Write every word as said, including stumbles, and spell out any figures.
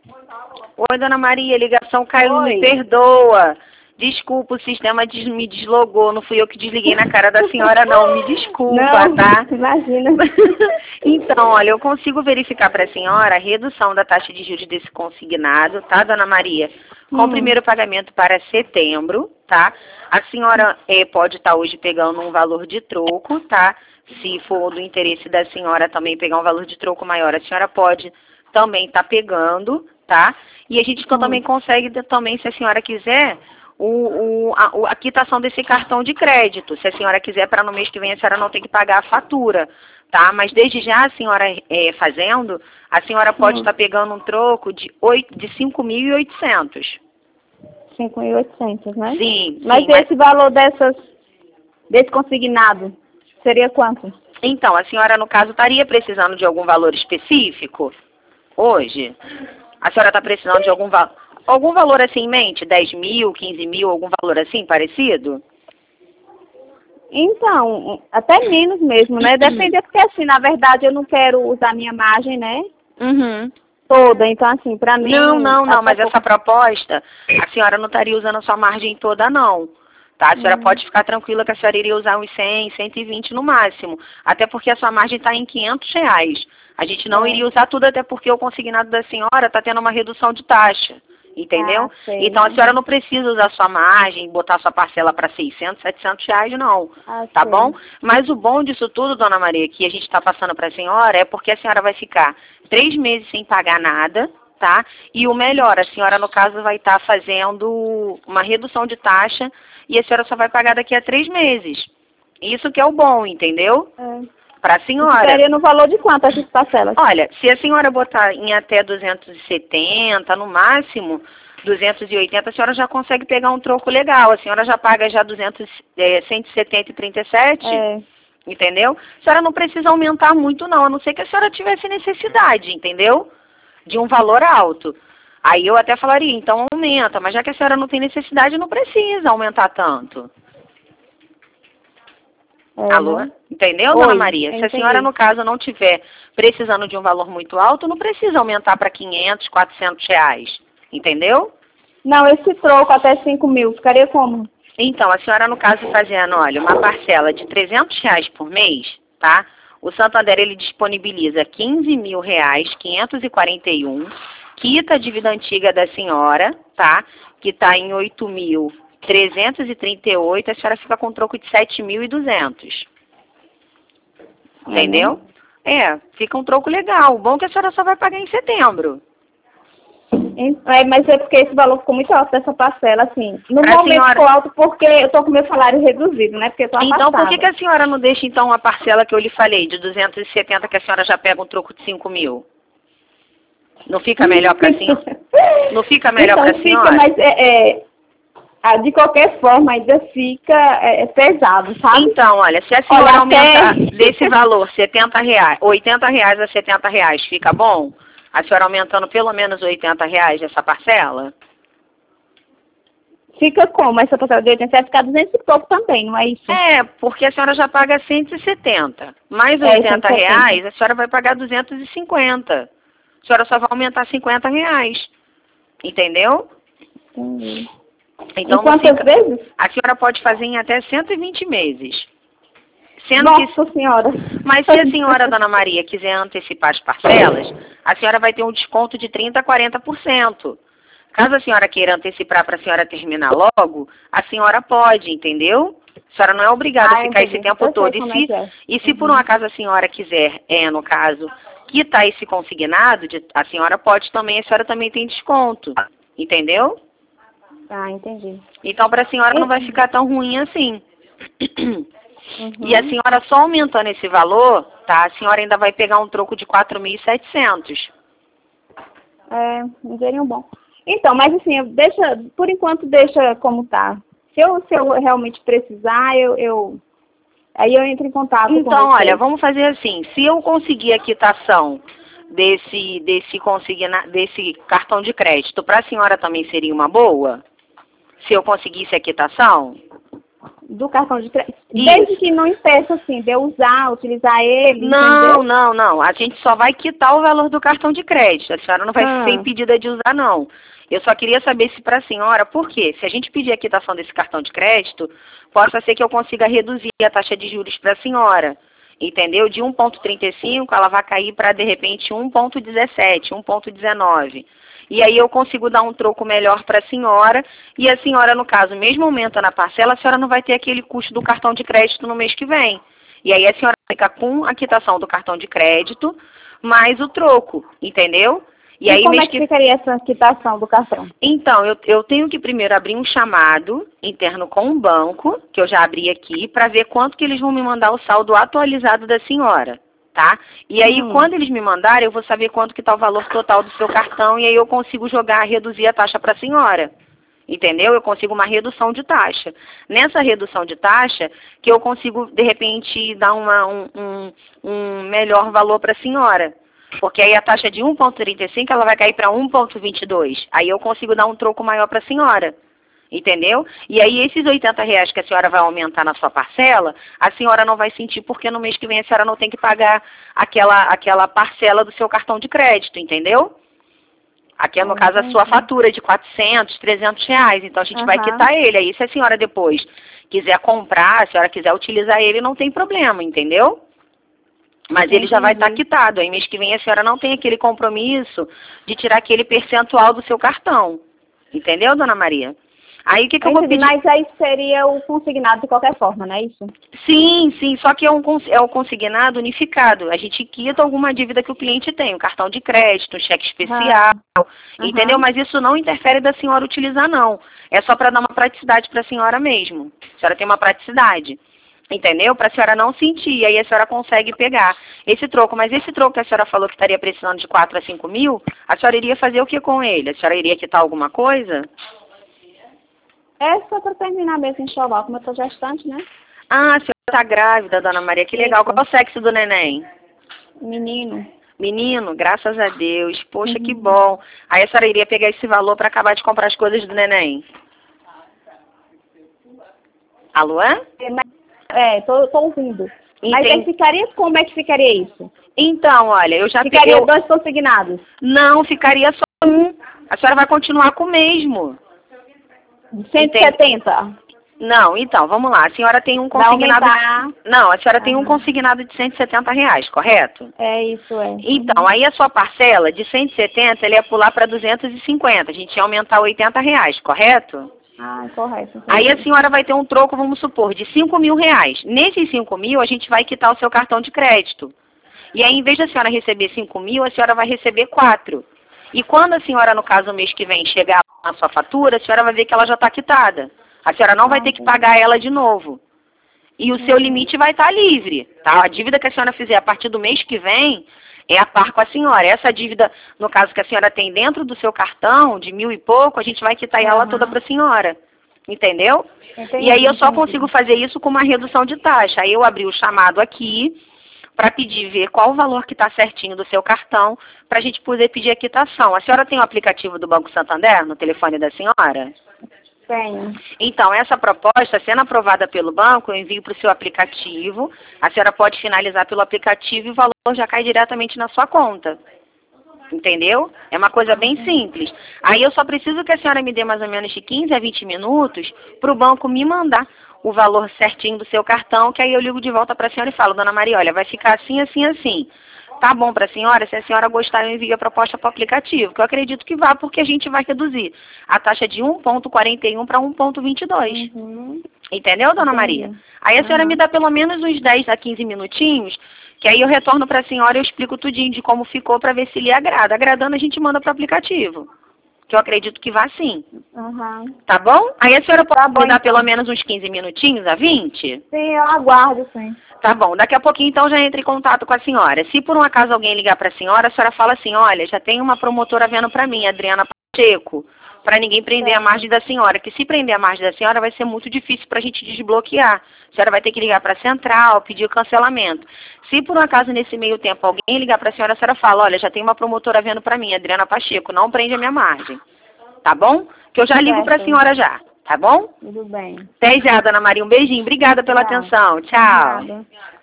Oi, dona Maria, ligação caiu, Oi. me perdoa. Desculpa, o sistema des me deslogou, não fui eu que desliguei na cara da senhora, não. Me desculpa, Não, tá? imagina. Então, olha, eu consigo verificar para a senhora a redução da taxa de juros desse consignado, tá, dona Maria? Com Hum. o primeiro pagamento para setembro, tá? A senhora eh, pode estar hoje pegando um valor de troco, tá? Se for do interesse da senhora também pegar um valor de troco maior, a senhora pode também estar pegando, tá? E a gente Hum. também consegue também, se a senhora quiser, o, o, a, a quitação desse cartão de crédito. Se a senhora quiser, para no mês que vem a senhora não ter que pagar a fatura, tá? Mas desde já a senhora é, fazendo, a senhora pode Hum. estar pegando um troco de, oito, de cinco mil e oitocentos. cinco mil e oitocentos, né? Sim, Mas sim. esse valor dessas, desse consignado seria quanto? Então, a senhora, no caso, estaria precisando de algum valor específico hoje? A senhora está precisando de algum valor? Algum valor assim em mente? dez mil, quinze mil, algum valor assim parecido? Então, até menos mesmo, né? Depende, porque assim, na verdade, eu não quero usar minha margem, né? Uhum. Toda. Então, assim, pra mim... Não, não, não, mas até essa proposta, a senhora não estaria usando a sua margem toda, não. Tá? A senhora Hum. pode ficar tranquila que a senhora iria usar uns cem, cento e vinte no máximo. Até porque a sua margem está em quinhentos reais. A gente não É. iria usar tudo, até porque o consignado da senhora está tendo uma redução de taxa. Entendeu? Ah, sei. Então a senhora não precisa usar sua margem, botar sua parcela para seiscentos, setecentos reais, não. Ah, Tá sei. bom? Mas o bom disso tudo, dona Maria, que a gente está passando para a senhora, é porque a senhora vai ficar três meses sem pagar nada, tá? E o melhor, a senhora, no caso, vai estar fazendo uma redução de taxa e a senhora só vai pagar daqui a três meses. Isso que é o bom, entendeu? É. Para a senhora. Ficaria no valor de quanto essas parcelas? Olha, se a senhora botar em até duzentos e setenta, no máximo duzentos e oitenta, a senhora já consegue pegar um troco legal. A senhora já paga já duzentos, é, cento e setenta e trinta e sete, É. entendeu? A senhora não precisa aumentar muito não, a não ser que a senhora tivesse necessidade, entendeu? De um valor alto. Aí eu até falaria, então aumenta, mas já que a senhora não tem necessidade, não precisa aumentar tanto. É, Alô? né? Entendeu, Oi, dona Maria? Se a entendi. senhora, no caso, não tiver precisando de um valor muito alto, não precisa aumentar para quinhentos, quatrocentos reais. Entendeu? Não, esse troco até cinco mil, ficaria como? Então, a senhora, no caso, fazendo, olha, uma parcela de trezentos reais por mês, tá? O Santander, ele disponibiliza quinze mil reais, quinhentos e quarenta e um, quita a dívida antiga da senhora, tá? Que está em oito mil trezentos e trinta e oito, a senhora fica com troco de sete mil e duzentos. Entendeu? É, fica um troco legal. O bom é que a senhora só vai pagar em setembro. É, mas é porque esse valor ficou muito alto dessa parcela, assim. No Pra momento senhora- ficou alto porque eu tô com meu salário reduzido, né? Porque eu tô Então, por que, que afastada. a senhora não deixa, então, a parcela que eu lhe falei, de duzentos e setenta, que a senhora já pega um troco de cinco mil? Não fica melhor para a senhora? Não fica melhor então, para a fica, senhora? mas é, é, ah, de qualquer forma ainda fica é, é pesado, sabe? Então, olha, se a senhora Olha, aumentar até- desse valor, setenta reais, oitenta reais a setenta reais, fica bom? A senhora aumentando pelo menos oitenta reais essa parcela? Fica como? Essa parcela de oitenta vai ficar duzentos e pouco também, não é isso? É, porque a senhora já paga cento e setenta. Mais É, oitenta cento e setenta. reais, a senhora vai pagar duzentos e cinquenta. A senhora só vai aumentar cinquenta reais. Entendeu? Entendi. Então, E não quantas fica... vezes? A senhora pode fazer em até cento e vinte meses. Sendo Nossa que... Senhora. Mas se a senhora, dona Maria, quiser antecipar as parcelas, a senhora vai ter um desconto de trinta a quarenta por cento. Caso a senhora queira antecipar para a senhora terminar logo, a senhora pode, entendeu? A senhora não é obrigada Ah, a ficar entendi. esse tempo Eu sei todo. E como é se, que é. e se por um acaso a senhora quiser, é, no caso, quitar esse consignado, de- a senhora pode também, a senhora também tem desconto. Entendeu? Ah, entendi. Então, para a senhora não vai ficar tão ruim assim. Uhum. E a senhora só aumentando esse valor, tá? A senhora ainda vai pegar um troco de quatro mil e setecentos. É, um dinheirinho bom. Então, mas assim, eu deixa, por enquanto deixa como tá. Se eu, se eu realmente precisar, eu, eu aí eu entro em contato com Então, você. olha, vamos fazer assim. Se eu conseguir a quitação desse, desse, consigna, desse cartão de crédito, para a senhora também seria uma boa? Se eu conseguisse a quitação? do cartão de crédito. Desde que não impeça, assim, de eu usar, utilizar ele, Não, entendeu? não, não. A gente só vai quitar o valor do cartão de crédito. A senhora não vai Ah. ser impedida de usar, não. Eu só queria saber se para a senhora, por quê? Se a gente pedir a quitação desse cartão de crédito, possa ser que eu consiga reduzir a taxa de juros para a senhora. Entendeu? De um vírgula trinta e cinco, ela vai cair para, de repente, um vírgula dezessete, um vírgula dezenove. E aí eu consigo dar um troco melhor para a senhora, e a senhora, no caso, mesmo aumentando a parcela, a senhora não vai ter aquele custo do cartão de crédito no mês que vem. E aí a senhora fica com a quitação do cartão de crédito, mais o troco, entendeu? E, e aí como mês é que que... ficaria essa quitação do cartão? Então, eu, eu tenho que primeiro abrir um chamado interno com o banco, que eu já abri aqui, para ver quanto que eles vão me mandar o saldo atualizado da senhora. Tá? E aí, Hum. quando eles me mandarem, eu vou saber quanto que está o valor total do seu cartão e aí eu consigo jogar, reduzir a taxa para a senhora. Entendeu? Eu consigo uma redução de taxa. Nessa redução de taxa, que eu consigo, de repente, dar uma, um, um, um melhor valor para a senhora. Porque aí a taxa de um vírgula trinta e cinco, ela vai cair para um vírgula vinte e dois. Aí eu consigo dar um troco maior para a senhora. Entendeu? E aí esses oitenta reais que a senhora vai aumentar na sua parcela, a senhora não vai sentir porque no mês que vem a senhora não tem que pagar aquela, aquela parcela do seu cartão de crédito, entendeu? Aqui é, no caso, a sua fatura de quatrocentos, trezentos reais. Então a gente uhum. vai quitar ele. Aí se a senhora depois quiser comprar, se a senhora quiser utilizar ele, não tem problema, entendeu? Mas Entendi. Ele já vai estar quitado. Aí mês que vem a senhora não tem aquele compromisso de tirar aquele percentual do seu cartão. Entendeu, dona Maria? Aí o que, que eu vou pedir? Mas aí seria o consignado de qualquer forma, não é isso? Sim, sim, só que é um é o consignado unificado. A gente quita alguma dívida que o cliente tem, um cartão de crédito, um cheque especial, ah. entendeu? Uhum. Mas isso não interfere da senhora utilizar, não. É só para dar uma praticidade para a senhora mesmo. A senhora tem uma praticidade, entendeu? Para a senhora não sentir, aí a senhora consegue pegar esse troco. Mas esse troco que a senhora falou que estaria precisando de quatro a cinco mil, a senhora iria fazer o que com ele? A senhora iria quitar alguma coisa? É só para terminar mesmo enxoval, como eu estou gestante, né? Ah, a senhora está grávida, dona Maria, que legal. Isso. Qual é o sexo do neném? Menino. Menino, graças a Deus. Poxa, uhum. que bom. Aí a senhora iria pegar esse valor para acabar de comprar as coisas do neném? Alô? É, tô, tô ouvindo. Entendi. Mas aí ficaria, como é que ficaria isso? Então, olha, eu já... Ficaria eu... dois consignados? Não, ficaria só um. A senhora vai continuar com o mesmo. cento e setenta? Não, então, vamos lá. A senhora tem um consignado... Não, a senhora tem um consignado de cento e setenta reais, correto? É, isso é. Então, aí a sua parcela de cento e setenta, ele ia pular para duzentos e cinquenta. A gente ia aumentar oitenta reais, correto? Ah, correto. Aí a senhora vai ter um troco, vamos supor, de cinco mil reais. Nesses cinco mil, a gente vai quitar o seu cartão de crédito. E aí, em vez da senhora receber cinco mil, a senhora vai receber quatro. E quando a senhora, no caso, o mês que vem, chegar na sua fatura, a senhora vai ver que ela já está quitada. A senhora não vai ter que pagar ela de novo. E o seu limite vai estar livre, tá? A dívida que a senhora fizer a partir do mês que vem é a par com a senhora. Essa dívida, no caso que a senhora tem dentro do seu cartão, de mil e pouco, a gente vai quitar ela toda para a senhora. Entendeu? Entendi, e aí eu só entendi. consigo fazer isso com uma redução de taxa. Aí eu abri o chamado aqui para pedir, ver qual o valor que está certinho do seu cartão, para a gente poder pedir a quitação. A senhora tem o aplicativo do Banco Santander no telefone da senhora? Tenho. Então, essa proposta, sendo aprovada pelo banco, eu envio para o seu aplicativo, a senhora pode finalizar pelo aplicativo e o valor já cai diretamente na sua conta. Entendeu? É uma coisa bem simples. Aí eu só preciso que a senhora me dê mais ou menos de quinze a vinte minutos para o banco me mandar o valor certinho do seu cartão, que aí eu ligo de volta para a senhora e falo, dona Maria, olha, vai ficar assim, assim, assim. Tá bom para a senhora? Se a senhora gostar, eu envio a proposta para o aplicativo, que eu acredito que vá, porque a gente vai reduzir a taxa de um vírgula quarenta e um para um vírgula vinte e dois. Uhum. Entendeu, dona Entendi. Maria? Aí a senhora uhum. me dá pelo menos uns dez a quinze minutinhos, que aí eu retorno para a senhora e eu explico tudinho de como ficou para ver se lhe agrada. Agradando, a gente manda para o aplicativo. Que eu acredito que vá sim. Uhum. Tá bom? Aí a senhora pode tá bom, me dar então. pelo menos uns quinze minutinhos, a vinte? Sim, eu aguardo, sim. Tá bom. Daqui a pouquinho, então, já entre em contato com a senhora. Se por um acaso alguém ligar para a senhora, a senhora fala assim, olha, já tem uma promotora vendo para mim, Adriana Pacheco, para ninguém prender a margem da senhora. Que se prender a margem da senhora, vai ser muito difícil para a gente desbloquear. A senhora vai ter que ligar para a central, pedir o cancelamento. Se por um acaso, nesse meio tempo, alguém ligar para a senhora, a senhora fala, olha, já tem uma promotora vendo para mim, Adriana Pacheco, não prende a minha margem. Tá bom? Que eu já ligo para a senhora já. Tá bom? Tudo bem. Até já, dona Maria. Um beijinho. Obrigada pela Tchau. atenção. Tchau. Obrigada.